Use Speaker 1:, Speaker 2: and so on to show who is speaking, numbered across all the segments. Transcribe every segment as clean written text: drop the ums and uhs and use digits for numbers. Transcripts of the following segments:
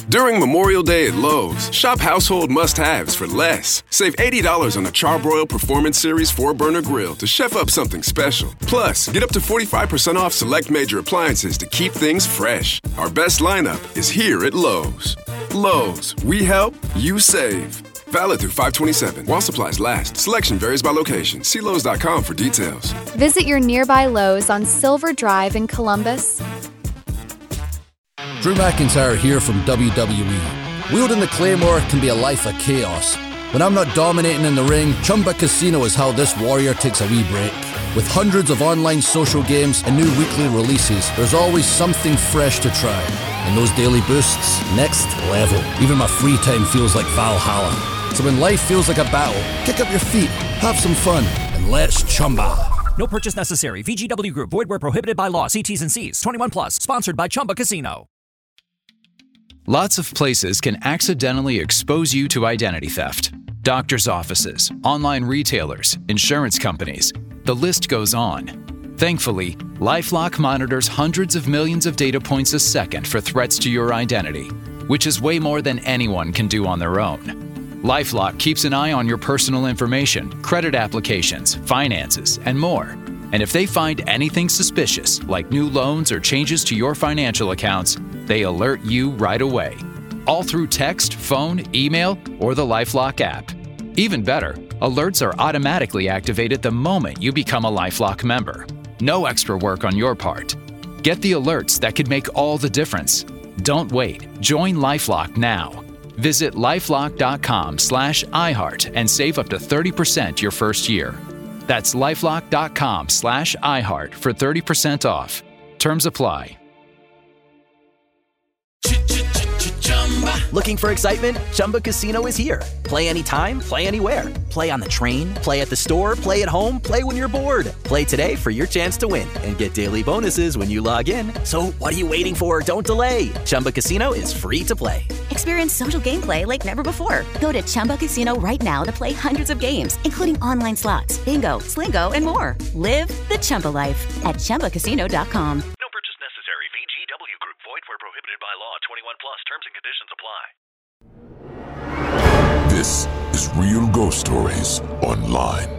Speaker 1: During Memorial Day at Lowe's, shop household must-haves for less. Save $80 on a Charbroil Performance Series 4-burner grill to chef up something special. Plus, get up to 45% off select major appliances to keep things fresh. Our best lineup is here at Lowe's. Lowe's, we help, you save. Valid through 5/27. While supplies last. Selection varies by location. See Lowes.com for details.
Speaker 2: Visit your nearby Lowe's on Silver Drive in Columbus.
Speaker 3: Drew McIntyre here from WWE. Wielding the Claymore can be a life of chaos. When I'm not dominating in the ring, Chumba Casino is how this warrior takes a wee break. With hundreds of online social games and new weekly releases, there's always something fresh to try. And those daily boosts, next level. Even my free time feels like Valhalla. So when life feels like a battle, kick up your feet, have some fun, and let's Chumba.
Speaker 4: No purchase necessary. VGW Group. Void where prohibited by law. See T's and C's. 21 plus. Sponsored by Chumba Casino.
Speaker 5: Lots of places can accidentally expose you to identity theft. Doctors' offices, online retailers, insurance companies. The list goes on. Thankfully, LifeLock monitors hundreds of millions of data points a second for threats to your identity, which is way more than anyone can do on their own. LifeLock keeps an eye on your personal information, credit applications, finances, and more. And if they find anything suspicious, like new loans or changes to your financial accounts, they alert you right away. All through text, phone, email, or the LifeLock app. Even better, alerts are automatically activated the moment you become a LifeLock member. No extra work on your part. Get the alerts that could make all the difference. Don't wait. Join LifeLock now. Visit LifeLock.com/iHeart and save up to 30% your first year. That's LifeLock.com/iHeart for 30% off. Terms apply.
Speaker 6: Looking for excitement? Chumba Casino is here. Play anytime, play anywhere. Play on the train, play at the store, play at home, play when you're bored. Play today for your chance to win and get daily bonuses when you log in. So what are you waiting for? Don't delay. Chumba Casino is free to play.
Speaker 7: Experience social gameplay like never before. Go to Chumba Casino right now to play hundreds of games, including online slots, bingo, Slingo, and more. Live the Chumba life at ChumbaCasino.com.
Speaker 8: No purchase necessary. VGW Group. Void where prohibited by law. 21 plus. Terms and conditions apply.
Speaker 9: This is Real Ghost Stories Online.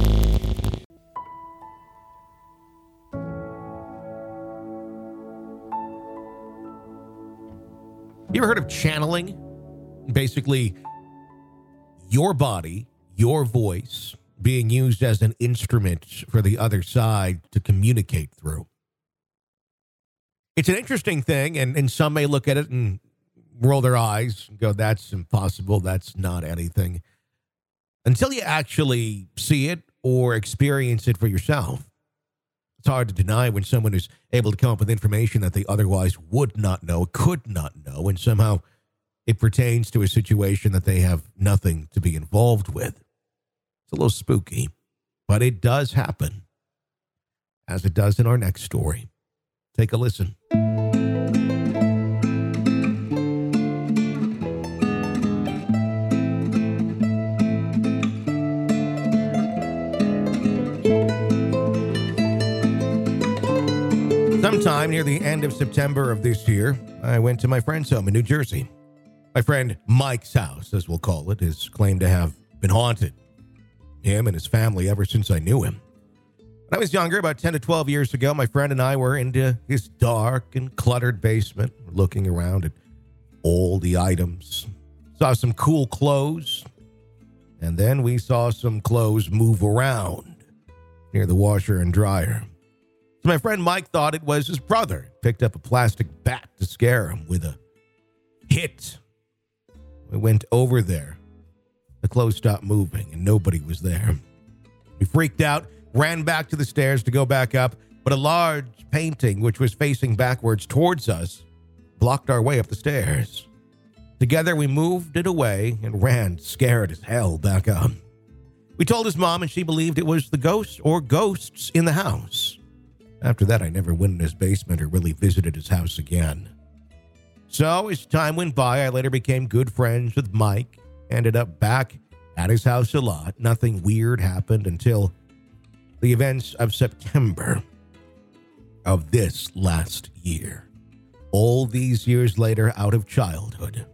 Speaker 10: You ever heard of channeling? Basically, your body, your voice, being used as an instrument for the other side to communicate through. It's an interesting thing, and some may look at it and roll their eyes and go, that's impossible, that's not anything. Until you actually see it or experience it for yourself. It's hard to deny when someone is able to come up with information that they otherwise would not know, could not know, and somehow it pertains to a situation that they have nothing to be involved with. It's a little spooky, but it does happen, as it does in our next story. Take a listen. Sometime near the end of September of this year, I went to my friend's home in New Jersey. My friend Mike's house, as we'll call it, is claimed to have been haunted. Him and his family ever since I knew him. When I was younger, about 10 to 12 years ago, my friend and I were into his dark and cluttered basement, looking around at all the items. Saw some cool clothes, and then we saw some clothes move around near the washer and dryer. So my friend Mike thought it was his brother. Picked up a plastic bat to scare him with a hit. We went over there. The clothes stopped moving and nobody was there. We freaked out, ran back to the stairs to go back up, but a large painting, which was facing backwards towards us, blocked our way up the stairs. Together, we moved it away and ran, scared as hell, back up. We told his mom, and she believed it was the ghost or ghosts in the house. After that, I never went in his basement or really visited his house again. So, as time went by, I later became good friends with Mike, ended up back at his house a lot. Nothing weird happened until the events of September of this last year. all these years later out of childhood.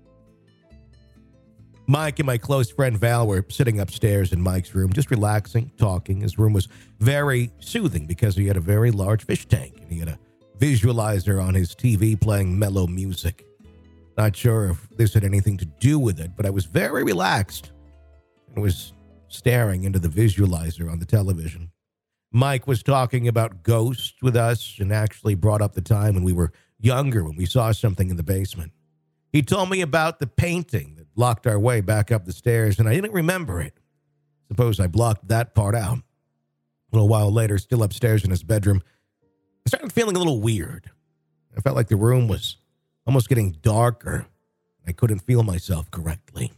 Speaker 10: Mike and my close friend Val were sitting upstairs in Mike's room, just relaxing, talking. His room was very soothing because he had a very large fish tank and he had a visualizer on his TV playing mellow music. Not sure if this had anything to do with it, but I was very relaxed and was staring into the visualizer on the television. Mike was talking about ghosts with us and actually brought up the time when we were younger when we saw something in the basement. He told me about the painting that blocked our way back up the stairs, and I didn't remember it. Suppose I blocked that part out. A little while later, still upstairs in his bedroom, I started feeling a little weird. I felt like the room was almost getting darker. I couldn't feel myself correctly.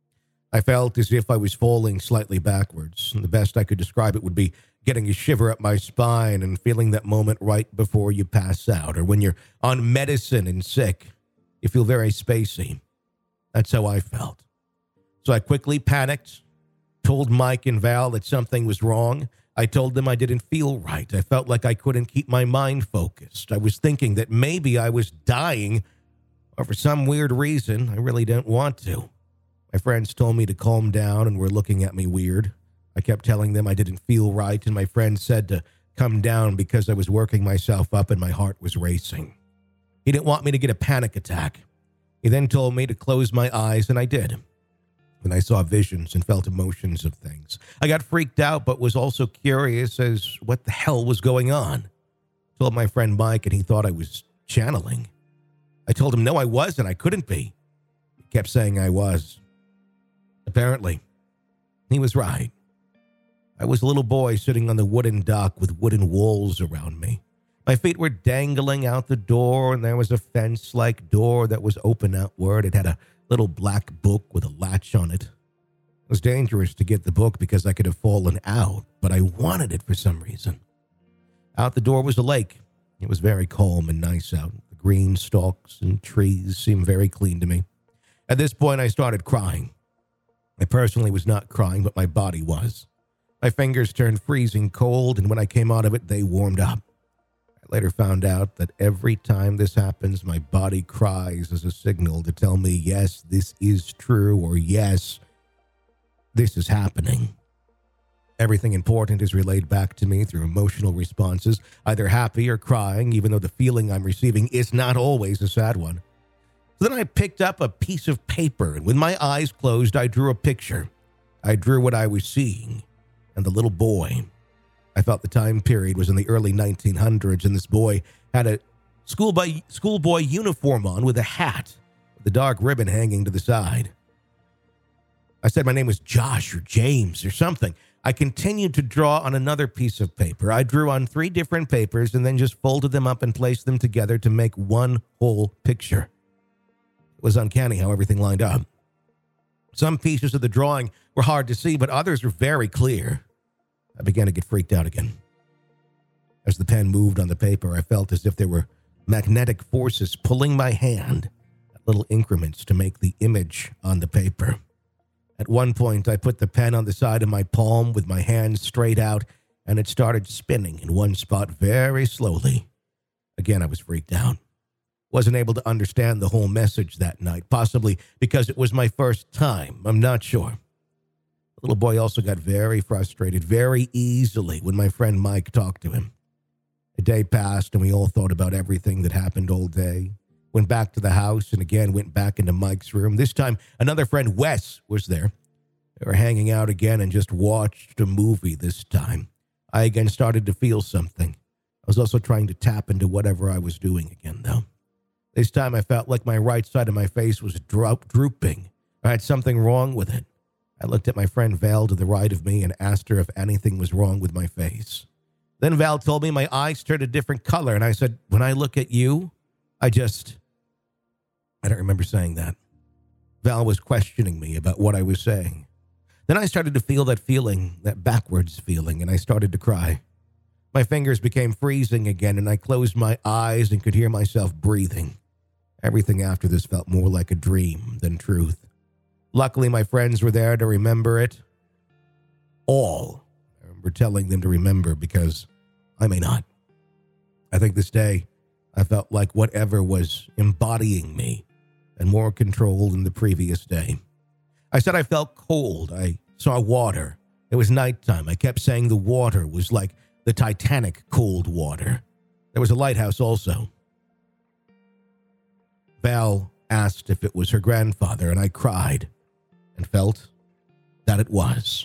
Speaker 10: I felt as if I was falling slightly backwards, and the best I could describe it would be getting a shiver up my spine and feeling that moment right before you pass out, or when you're on medicine and sick. You feel very spacey. That's how I felt. So I quickly panicked, told Mike and Val that something was wrong. I told them I didn't feel right. I felt like I couldn't keep my mind focused. I was thinking that maybe I was dying, or for some weird reason, I really didn't want to. My friends told me to calm down and were looking at me weird. I kept telling them I didn't feel right, and my friend said to come down because I was working myself up and my heart was racing. He didn't want me to get a panic attack. He then told me to close my eyes, and I did. And I saw visions and felt emotions of things. I got freaked out, but was also curious as what the hell was going on. I told my friend Mike, and he thought I was channeling. I told him, no, I wasn't. I couldn't be. He kept saying I was. Apparently, he was right. I was a little boy sitting on the wooden dock with wooden walls around me. My feet were dangling out the door, and there was a fence-like door that was open outward. It had a little black book with a latch on it. It was dangerous to get the book because I could have fallen out, but I wanted it for some reason. Out the door was a lake. It was very calm and nice out. The green stalks and trees seemed very clean to me. At this point, I started crying. I personally was not crying, but my body was. My fingers turned freezing cold, and when I came out of it, they warmed up. I later found out that every time this happens, my body cries as a signal to tell me, yes, this is true, or yes, this is happening. Everything important is relayed back to me through emotional responses, either happy or crying, even though the feeling I'm receiving is not always a sad one. So then I picked up a piece of paper, and with my eyes closed, I drew a picture. I drew what I was seeing, and the little boy. I felt the time period was in the early 1900s, and this boy had a schoolboy uniform on with a hat, with the dark ribbon hanging to the side. I said my name was Josh or James or something. I continued to draw on another piece of paper. I drew on 3 different papers and then just folded them up and placed them together to make one whole picture. It was uncanny how everything lined up. Some pieces of the drawing were hard to see, but others were very clear. I began to get freaked out again. As the pen moved on the paper, I felt as if there were magnetic forces pulling my hand at little increments to make the image on the paper. At one point, I put the pen on the side of my palm with my hand straight out, and it started spinning in one spot very slowly. Again, I was freaked out. Wasn't able to understand the whole message that night, possibly because it was my first time. I'm not sure. The little boy also got very frustrated very easily when my friend Mike talked to him. A day passed, and we all thought about everything that happened all day. Went back to the house and again went back into Mike's room. This time, another friend, Wes, was there. They were hanging out again and just watched a movie this time. I again started to feel something. I was also trying to tap into whatever I was doing again, though. This time, I felt like my right side of my face was drooping. I had something wrong with it. I looked at my friend Val to the right of me and asked her if anything was wrong with my face. Then Val told me my eyes turned a different color, and I said, when I look at you, I don't remember saying that. Val was questioning me about what I was saying. Then I started to feel that feeling, that backwards feeling, and I started to cry. My fingers became freezing again, and I closed my eyes and could hear myself breathing. Everything after this felt more like a dream than truth. Luckily, my friends were there to remember it all. I remember telling them to remember because I may not. I think this day I felt like whatever was embodying me and more control than the previous day. I said I felt cold. I saw water. It was nighttime. I kept saying the water was like the Titanic cold water. There was a lighthouse also. Val asked if it was her grandfather, and I cried and felt that it was.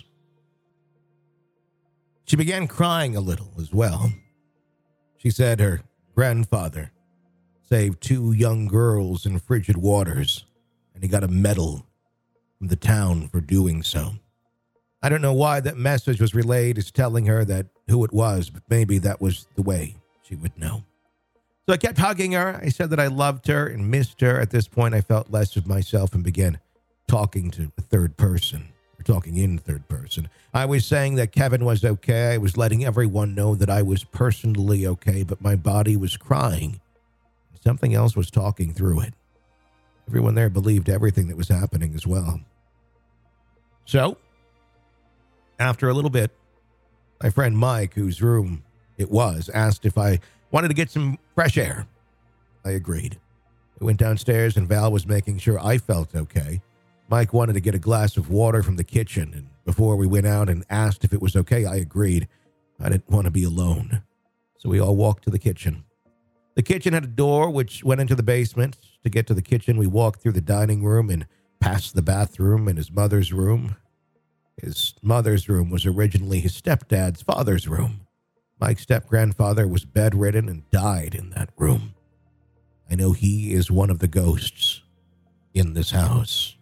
Speaker 10: She began crying a little as well. She said her grandfather saved 2 young girls in frigid waters, and he got a medal from the town for doing so. I don't know why that message was relayed as telling her that who it was, but maybe that was the way she would know. So I kept hugging her. I said that I loved her and missed her. At this point, I felt less of myself and began talking to a third person, or talking in third person. I was saying that Kevin was okay. I was letting everyone know that I was personally okay, but my body was crying. Something else was talking through it. Everyone there believed everything that was happening as well. So, after a little bit, my friend Mike, whose room it was, asked if I wanted to get some fresh air. I agreed. We went downstairs and Val was making sure I felt okay. Mike wanted to get a glass of water from the kitchen, and before we went out and asked if it was okay, I agreed. I didn't want to be alone. So we all walked to the kitchen. The kitchen had a door which went into the basement. To get to the kitchen, we walked through the dining room and past the bathroom and his mother's room. His mother's room was originally his stepdad's father's room. Mike's step-grandfather was bedridden and died in that room. I know he is one of the ghosts in this house.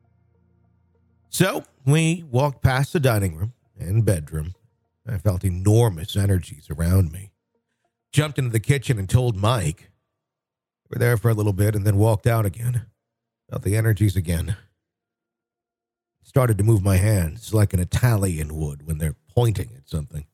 Speaker 10: So we walked past the dining room and bedroom. I felt enormous energies around me. Jumped into the kitchen and told Mike. We were there for a little bit and then walked out again. Felt the energies again. Started to move my hands like an Italian would when they're pointing at something.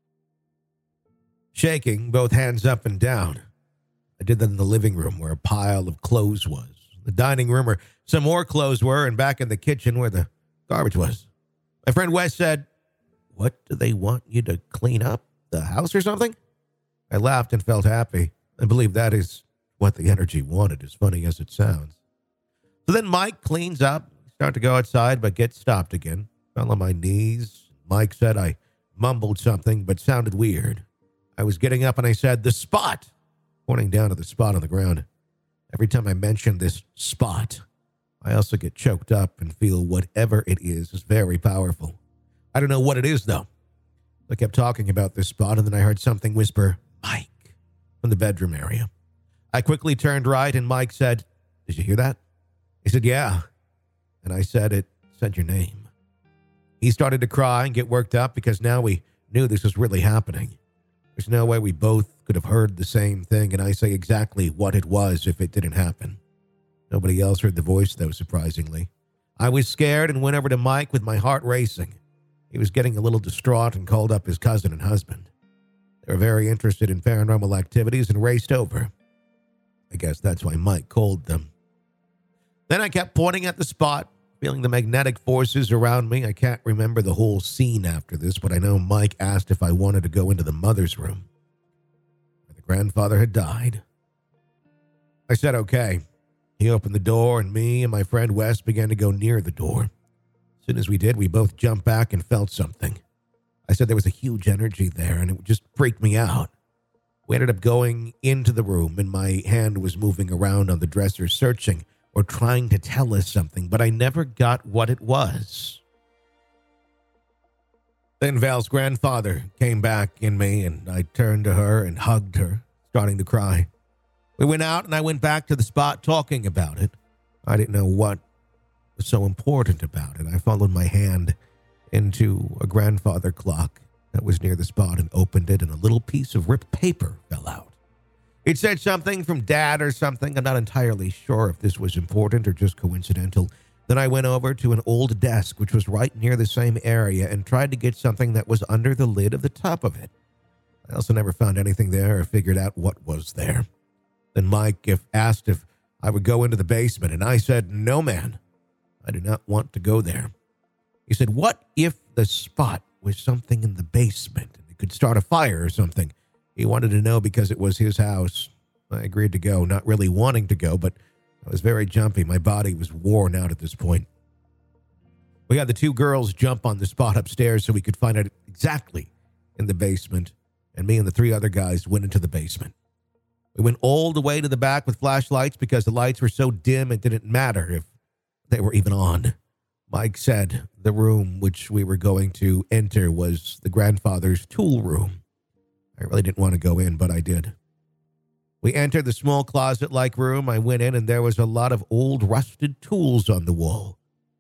Speaker 10: Shaking both hands up and down. I did that in the living room where a pile of clothes was. The dining room where some more clothes were, and back in the kitchen where the garbage was. My friend Wes said, "What do they want you to clean up? The house or something?" I laughed and felt happy. I believe that is what the energy wanted, as funny as it sounds. So then Mike cleans up, start to go outside, but get stopped again. Fell on my knees. Mike said I mumbled something, but sounded weird. I was getting up and I said, "The spot," pointing down to the spot on the ground. Every time I mention this spot, I also get choked up and feel whatever it is very powerful. I don't know what it is, though. I kept talking about this spot, and then I heard something whisper, "Mike," from the bedroom area. I quickly turned right, and Mike said, "Did you hear that?" He said, "Yeah." And I said, "It said your name." He started to cry and get worked up because now we knew this was really happening. There's no way we both could have heard the same thing, and I say exactly what it was if it didn't happen. Nobody else heard the voice, though, surprisingly. I was scared and went over to Mike with my heart racing. He was getting a little distraught and called up his cousin and husband. They were very interested in paranormal activities and raced over. I guess that's why Mike called them. Then I kept pointing at the spot, feeling the magnetic forces around me. I can't remember the whole scene after this, but I know Mike asked if I wanted to go into the mother's room, where the grandfather had died. I said okay. He opened the door, and me and my friend Wes began to go near the door. As soon as we did, we both jumped back and felt something. I said there was a huge energy there, and it just freaked me out. We ended up going into the room, and my hand was moving around on the dresser, searching or trying to tell us something, but I never got what it was. Then Val's grandfather came back in me, and I turned to her and hugged her, starting to cry. We went out, and I went back to the spot talking about it. I didn't know what was so important about it. I followed my hand into a grandfather clock that was near the spot and opened it, and a little piece of ripped paper fell out. It said something from Dad or something. I'm not entirely sure if this was important or just coincidental. Then I went over to an old desk, which was right near the same area, and tried to get something that was under the lid of the top of it. I also never found anything there or figured out what was there. Then Mike asked if I would go into the basement, and I said, "No, man, I do not want to go there." He said, "What if the spot was something in the basement and it could start a fire or something?" He wanted to know because it was his house. I agreed to go, not really wanting to go, but I was very jumpy. My body was worn out at this point. We had the two girls jump on the spot upstairs so we could find it exactly in the basement, and me and the three other guys went into the basement. We went all the way to the back with flashlights because the lights were so dim it didn't matter if they were even on. Mike said the room which we were going to enter was the grandfather's tool room. I really didn't want to go in, but I did. We entered the small closet-like room. I went in, and there was a lot of old rusted tools on the wall.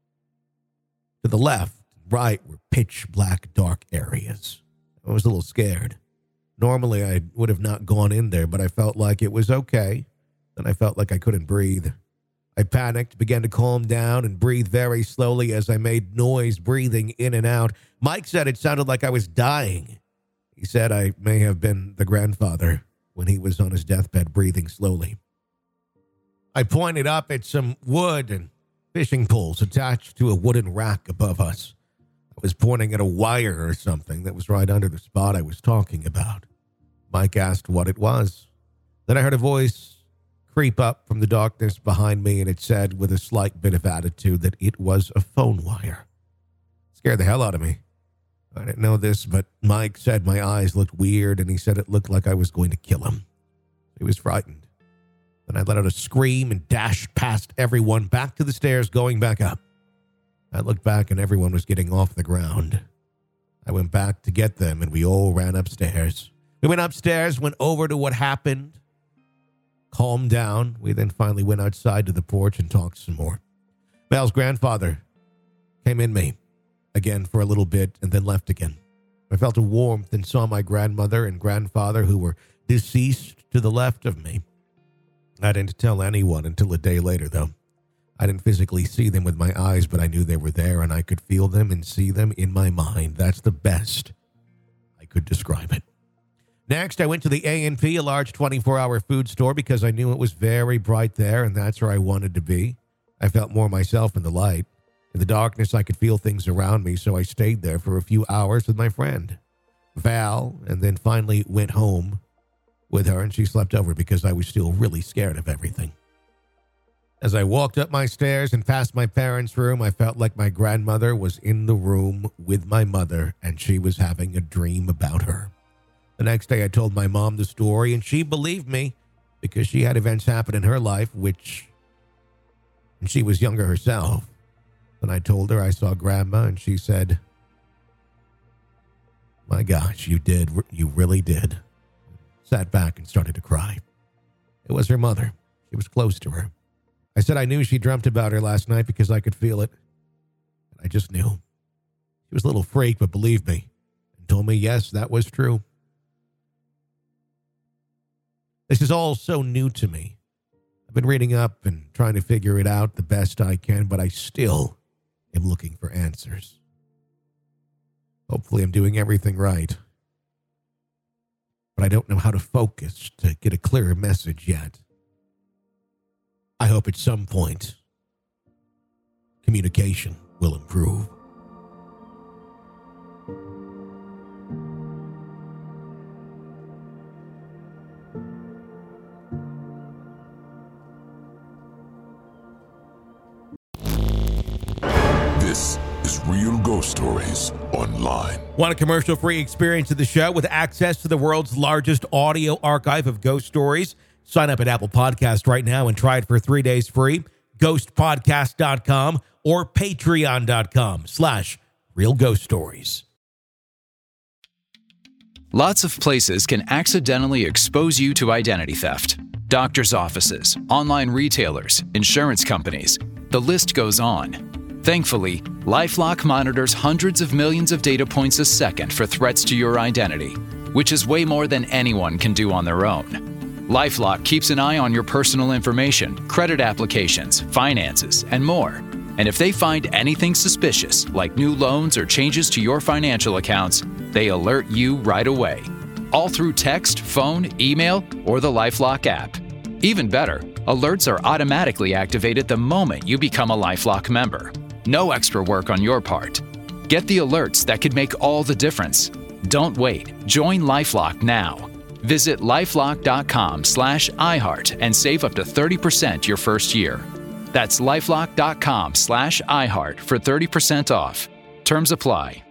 Speaker 10: To the left and right were pitch-black dark areas. I was a little scared. Normally, I would have not gone in there, but I felt like it was okay. Then I felt like I couldn't breathe. I panicked, began to calm down, and breathe very slowly as I made noise breathing in and out. Mike said it sounded like I was dying. He said I may have been the grandfather when he was on his deathbed breathing slowly. I pointed up at some wood and fishing poles attached to a wooden rack above us. I was pointing at a wire or something that was right under the spot I was talking about. Mike asked what it was. Then I heard a voice creep up from the darkness behind me, and it said with a slight bit of attitude that it was a phone wire. It scared the hell out of me. I didn't know this, but Mike said my eyes looked weird, and he said it looked like I was going to kill him. He was frightened. Then I let out a scream and dashed past everyone back to the stairs, going back up. I looked back, and everyone was getting off the ground. I went back to get them, and we all ran upstairs. We went upstairs, went over to what happened, calmed down. We then finally went outside to the porch and talked some more. Mel's grandfather came in me again for a little bit and then left again. I felt a warmth and saw my grandmother and grandfather, who were deceased, to the left of me. I didn't tell anyone until a day later, though. I didn't physically see them with my eyes, but I knew they were there, and I could feel them and see them in my mind. That's the best I could describe it. Next, I went to the A&P, a large 24-hour food store, because I knew it was very bright there, and that's where I wanted to be. I felt more myself in the light. In the darkness, I could feel things around me, so I stayed there for a few hours with my friend, Val, and then finally went home with her, and she slept over because I was still really scared of everything. As I walked up my stairs and past my parents' room, I felt like my grandmother was in the room with my mother, and she was having a dream about her. The next day, I told my mom the story, and she believed me because she had events happen in her life, and she was younger herself. Then I told her I saw Grandma, and she said, "My gosh, you did. You really did." Sat back and started to cry. It was her mother. She was close to her. I said I knew she dreamt about her last night because I could feel it. And I just knew. She was a little freak, but believed me and told me, yes, that was true. This is all so new to me. I've been reading up and trying to figure it out the best I can, but I still am looking for answers. Hopefully I'm doing everything right. But I don't know how to focus to get a clearer message yet. I hope at some point communication will improve.
Speaker 9: This is Real Ghost Stories Online.
Speaker 10: Want a commercial-free experience of the show with access to the world's largest audio archive of ghost stories? Sign up at Apple Podcast right now and try it for 3 days free. Ghostpodcast.com or patreon.com/Real Ghost Stories.
Speaker 5: Lots of places can accidentally expose you to identity theft. Doctors' offices, online retailers, insurance companies. The list goes on. Thankfully, LifeLock monitors hundreds of millions of data points a second for threats to your identity, which is way more than anyone can do on their own. LifeLock keeps an eye on your personal information, credit applications, finances, and more. And if they find anything suspicious, like new loans or changes to your financial accounts, they alert you right away. All through text, phone, email, or the LifeLock app. Even better, alerts are automatically activated the moment you become a LifeLock member. No extra work on your part. Get the alerts that could make all the difference. Don't wait. Join LifeLock now. Visit LifeLock.com/iHeart and save up to 30% your first year. That's LifeLock.com/iHeart for 30% off. Terms apply.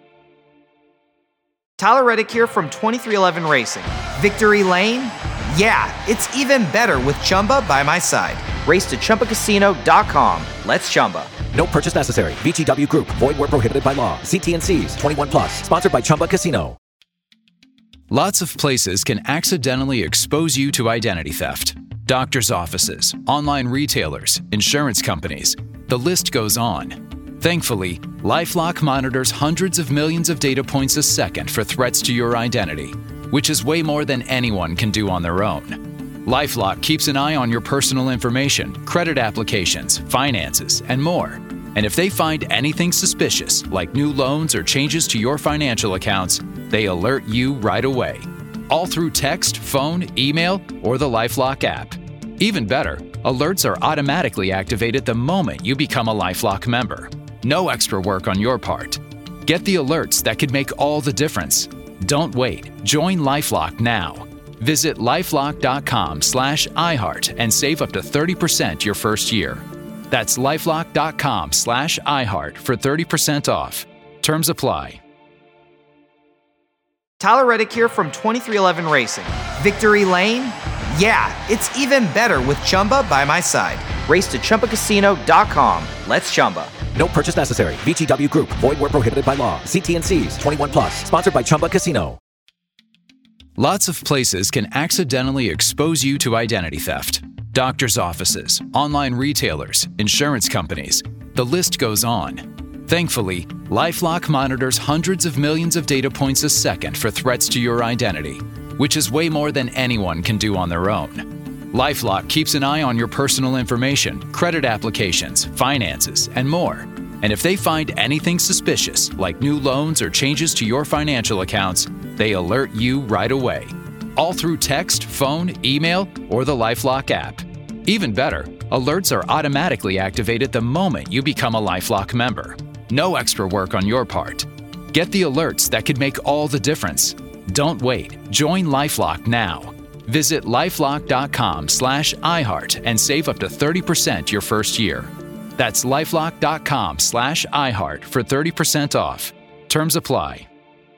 Speaker 11: Tyler Reddick here from 2311 Racing. Victory Lane? Yeah, it's even better with Chumba by my side. Race to ChumbaCasino.com. Let's Chumba.
Speaker 6: No purchase necessary. VGW Group. Void where prohibited by law. See T&Cs. 21 plus. Sponsored by Chumba Casino.
Speaker 5: Lots of places can accidentally expose you to identity theft. Doctors' offices, online retailers, insurance companies. The list goes on. Thankfully, LifeLock monitors hundreds of millions of data points a second for threats to your identity, which is way more than anyone can do on their own. LifeLock keeps an eye on your personal information, credit applications, finances, and more. And if they find anything suspicious, like new loans or changes to your financial accounts, they alert you right away. All through text, phone, email, or the LifeLock app. Even better, alerts are automatically activated the moment you become a LifeLock member. No extra work on your part. Get the alerts that could make all the difference. Don't wait. Join LifeLock now. Visit LifeLock.com/iHeart and save up to 30% your first year. That's LifeLock.com/iHeart for 30% off. Terms apply.
Speaker 11: Tyler Reddick here from 2311 Racing. Victory Lane? Yeah, it's even better with Chumba by my side. Race to ChumbaCasino.com. Let's Chumba.
Speaker 6: No purchase necessary. VGW Group. Void where prohibited by law. See T&Cs. 21 plus. Sponsored by Chumba Casino.
Speaker 5: Lots of places can accidentally expose you to identity theft. Doctors' offices, online retailers, insurance companies. The list goes on. Thankfully, LifeLock monitors hundreds of millions of data points a second for threats to your identity, which is way more than anyone can do on their own. LifeLock keeps an eye on your personal information, credit applications, finances, and more. And if they find anything suspicious, like new loans or changes to your financial accounts, they alert you right away. All through text, phone, email, or the LifeLock app. Even better, alerts are automatically activated the moment you become a LifeLock member. No extra work on your part. Get the alerts that could make all the difference. Don't wait. Join LifeLock now. Visit LifeLock.com/iHeart and save up to 30% your first year. That's LifeLock.com/iHeart for 30% off. Terms apply.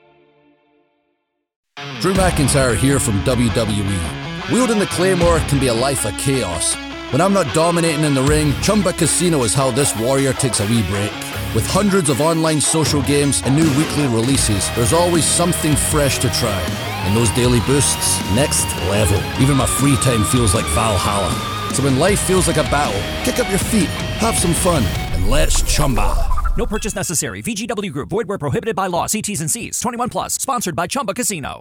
Speaker 3: Drew McIntyre here from WWE. Wielding the Claymore can be a life of chaos. When I'm not dominating in the ring, Chumba Casino is how this warrior takes a wee break. With hundreds of online social games and new weekly releases, there's always something fresh to try. And those daily boosts, next level. Even my free time feels like Valhalla. So when life feels like a battle, kick up your feet, have some fun, and let's Chumba.
Speaker 4: No purchase necessary. VGW Group. Void where prohibited by law. See T's and C's. 21 plus. Sponsored by Chumba Casino.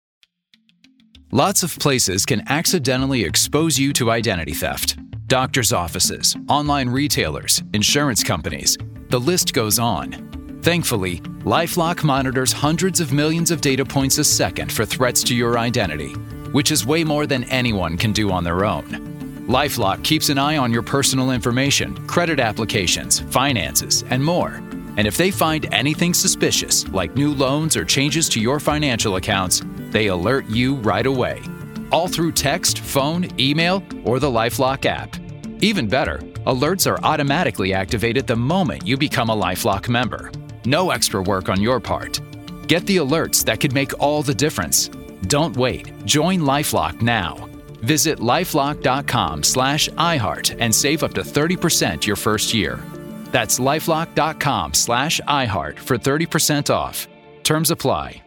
Speaker 5: Lots of places can accidentally expose you to identity theft. Doctors' offices, online retailers, insurance companies. The list goes on. Thankfully, LifeLock monitors hundreds of millions of data points a second for threats to your identity, which is way more than anyone can do on their own. LifeLock keeps an eye on your personal information, credit applications, finances, and more. And if they find anything suspicious, like new loans or changes to your financial accounts, they alert you right away. All through text, phone, email, or the LifeLock app. Even better, alerts are automatically activated the moment you become a LifeLock member. No extra work on your part. Get the alerts that could make all the difference. Don't wait. Join LifeLock now. Visit LifeLock.com/iHeart and save up to 30% your first year. That's LifeLock.com/iHeart for 30% off. Terms apply.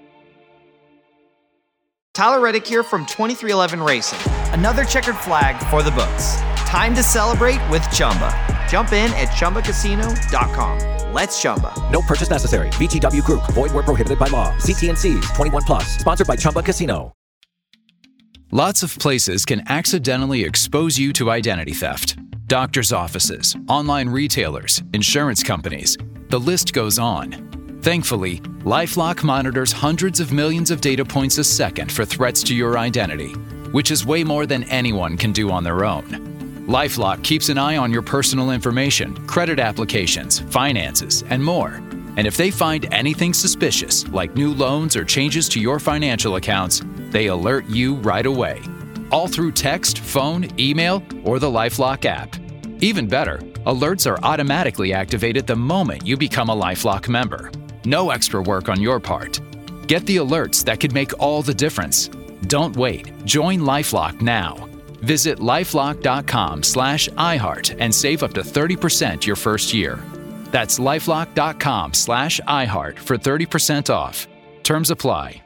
Speaker 11: Tyler Reddick here from 2311 Racing. Another checkered flag for the books. Time to celebrate with Chumba. Jump in at ChumbaCasino.com. Let's Chumba.
Speaker 6: No purchase necessary. VGW Group. Void where prohibited by law. See T&Cs. 21 plus. Sponsored by Chumba Casino.
Speaker 5: Lots of places can accidentally expose you to identity theft. Doctors' offices, online retailers, insurance companies. The list goes on. Thankfully, LifeLock monitors hundreds of millions of data points a second for threats to your identity, which is way more than anyone can do on their own. LifeLock keeps an eye on your personal information, credit applications, finances, and more. And if they find anything suspicious, like new loans or changes to your financial accounts, they alert you right away. All through text, phone, email, or the LifeLock app. Even better, alerts are automatically activated the moment you become a LifeLock member. No extra work on your part. Get the alerts that could make all the difference. Don't wait. Join LifeLock now. Visit lifelock.com/iHeart and save up to 30% your first year. That's lifelock.com/iHeart for 30% off. Terms apply.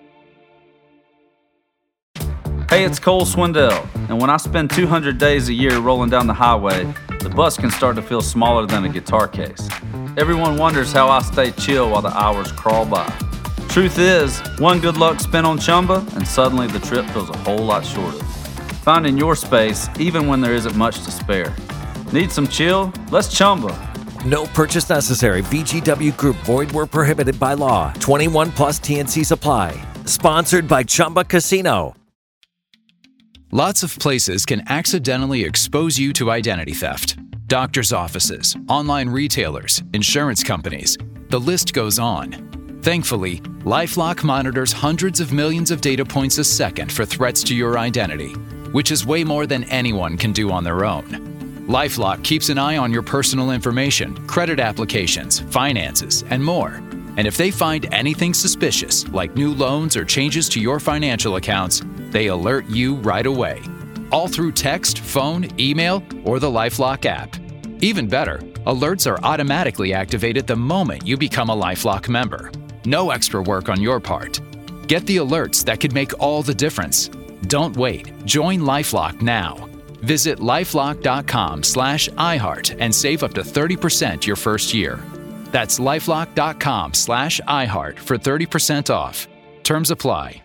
Speaker 12: Hey, it's Cole Swindell, and when I spend 200 days a year rolling down the highway, the bus can start to feel smaller than a guitar case. Everyone wonders how I stay chill while the hours crawl by. Truth is, one good luck spin on Chumba, and suddenly the trip feels a whole lot shorter. Finding your space, even when there isn't much to spare. Need some chill? Let's Chumba.
Speaker 13: No purchase necessary. VGW Group. Void where prohibited by law. 21 plus TNCs apply. Sponsored by Chumba Casino.
Speaker 5: Lots of places can accidentally expose you to identity theft. Doctors' offices, online retailers, insurance companies. The list goes on. Thankfully, LifeLock monitors hundreds of millions of data points a second for threats to your identity, which is way more than anyone can do on their own. LifeLock keeps an eye on your personal information, credit applications, finances, and more. And if they find anything suspicious, like new loans or changes to your financial accounts, they alert you right away. All through text, phone, email, or the LifeLock app. Even better, alerts are automatically activated the moment you become a LifeLock member. No extra work on your part. Get the alerts that could make all the difference. Don't wait. Join LifeLock now. Visit lifelock.com/iHeart and save up to 30% your first year. That's lifelock.com/iHeart for 30% off. Terms apply.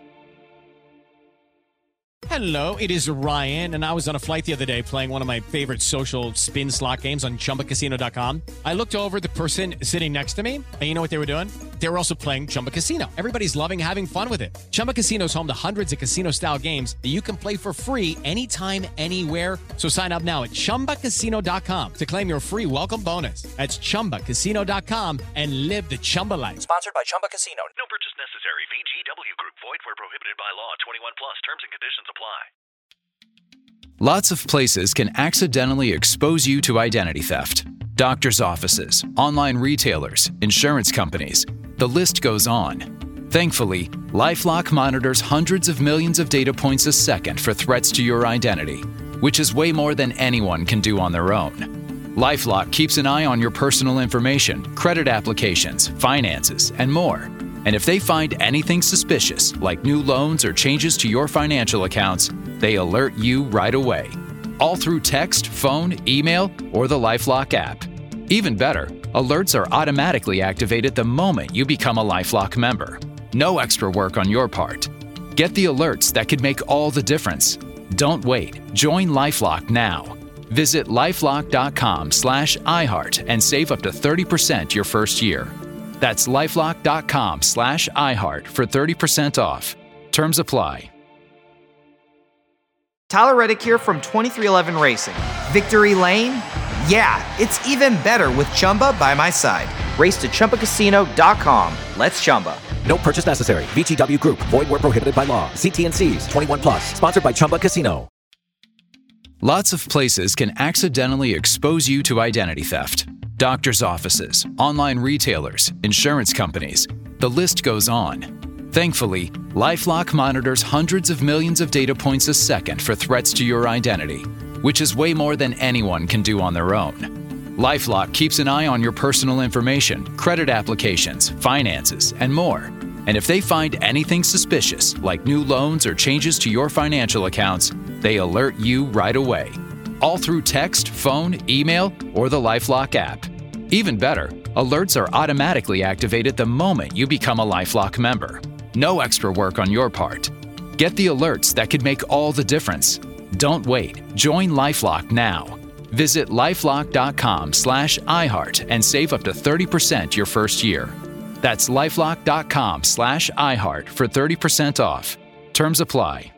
Speaker 14: Hello, it is Ryan, and I was on a flight the other day playing one of my favorite social spin slot games on ChumbaCasino.com. I looked over at the person sitting next to me, and you know what they were doing? They were also playing Chumba Casino. Everybody's loving having fun with it. Chumba Casino is home to hundreds of casino-style games that you can play for free anytime, anywhere. So sign up now at ChumbaCasino.com to claim your free welcome bonus. That's ChumbaCasino.com and live the Chumba life.
Speaker 4: Sponsored by Chumba Casino.
Speaker 8: No purchase necessary. VGW Group. Void where prohibited by law. 21 plus. Terms and conditions apply.
Speaker 5: Lots of places can accidentally expose you to identity theft. Doctors' offices, online retailers, insurance companies. The list goes on. Thankfully, LifeLock monitors hundreds of millions of data points a second for threats to your identity, which is way more than anyone can do on their own. LifeLock keeps an eye on your personal information, credit applications, finances, and more. And if they find anything suspicious, like new loans or changes to your financial accounts, they alert you right away. All through text, phone, email, or the LifeLock app. Even better, alerts are automatically activated the moment you become a LifeLock member. No extra work on your part. Get the alerts that could make all the difference. Don't wait. Join LifeLock now. Visit lifelock.com/iHeart and save up to 30% your first year. That's lifelock.com/iHeart for 30% off. Terms apply.
Speaker 11: Tyler Reddick here from 2311 Racing. Victory Lane? Yeah, it's even better with Chumba by my side. Race to ChumbaCasino.com. Let's Chumba.
Speaker 13: No purchase necessary. VGW Group. Void where prohibited by law. See TNCs. 21 plus. Sponsored by Chumba Casino.
Speaker 5: Lots of places can accidentally expose you to identity theft. Doctors' offices, online retailers, insurance companies. The list goes on. Thankfully, LifeLock monitors hundreds of millions of data points a second for threats to your identity, which is way more than anyone can do on their own. LifeLock keeps an eye on your personal information, credit applications, finances, and more. And if they find anything suspicious, like new loans or changes to your financial accounts, they alert you right away. All through text, phone, email, or the LifeLock app. Even better, alerts are automatically activated the moment you become a LifeLock member. No extra work on your part. Get the alerts that could make all the difference. Don't wait. Join LifeLock now. Visit lifelock.com/iHeart and save up to 30% your first year. That's lifelock.com/iHeart for 30% off. Terms apply.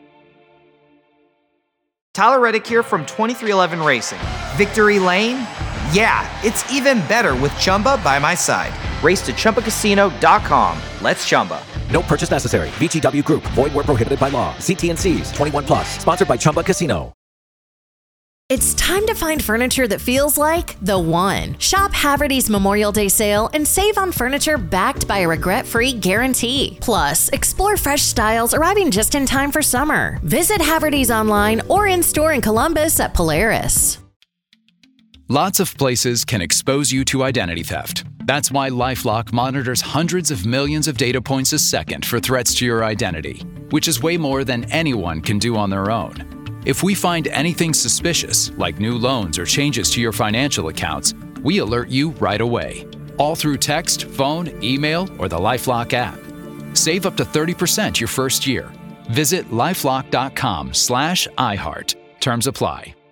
Speaker 11: Tyler Reddick here from 2311 Racing. Victory Lane? Yeah, it's even better with Chumba by my side. Race to ChumbaCasino.com. Let's Chumba.
Speaker 13: No purchase necessary. VGW Group. Void where prohibited by law. See T&Cs. 21 plus. Sponsored by Chumba Casino.
Speaker 15: It's time to find furniture that feels like the one. Shop Haverty's Memorial Day sale and save on furniture backed by a regret-free guarantee. Plus, explore fresh styles arriving just in time for summer. Visit Haverty's online or in-store in Columbus at Polaris.
Speaker 5: Lots of places can expose you to identity theft. That's why LifeLock monitors hundreds of millions of data points a second for threats to your identity, which is way more than anyone can do on their own. If we find anything suspicious, like new loans or changes to your financial accounts, we alert you right away. All through text, phone, email, or the LifeLock app. Save up to 30% your first year. Visit LifeLock.com/iHeart. Terms apply.